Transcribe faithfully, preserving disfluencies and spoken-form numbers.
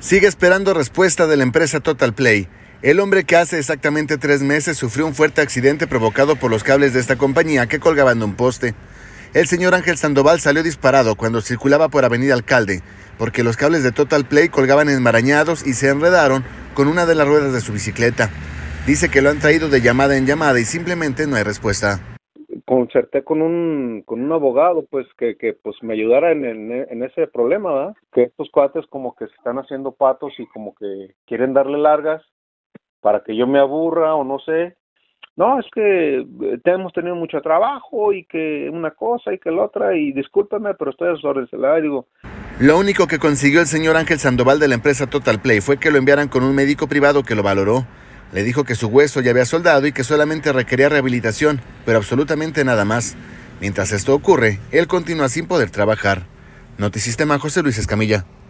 Sigue esperando respuesta de la empresa Total Play. El hombre que hace exactamente tres meses sufrió un fuerte accidente provocado por los cables de esta compañía que colgaban de un poste. El señor Ángel Sandoval salió disparado cuando circulaba por Avenida Alcalde, porque los cables de Total Play colgaban enmarañados y se enredaron con una de las ruedas de su bicicleta. Dice que lo han traído de llamada en llamada y simplemente no hay respuesta. Concerté con un con un abogado pues que, que pues me ayudara en, en, en ese problema, ¿verdad? Que estos cuates como que se están haciendo patos y como que quieren darle largas para que yo me aburra o no sé. No, es que hemos tenido mucho trabajo y que una cosa y que la otra y discúlpame, pero estoy a sus órdenes, ¿verdad? Y digo, lo único que consiguió el señor Ángel Sandoval de la empresa Total Play fue que lo enviaran con un médico privado que lo valoró. Le dijo que su hueso ya había soldado y que solamente requería rehabilitación, pero absolutamente nada más. Mientras esto ocurre, él continúa sin poder trabajar. Notisistema, José Luis Escamilla.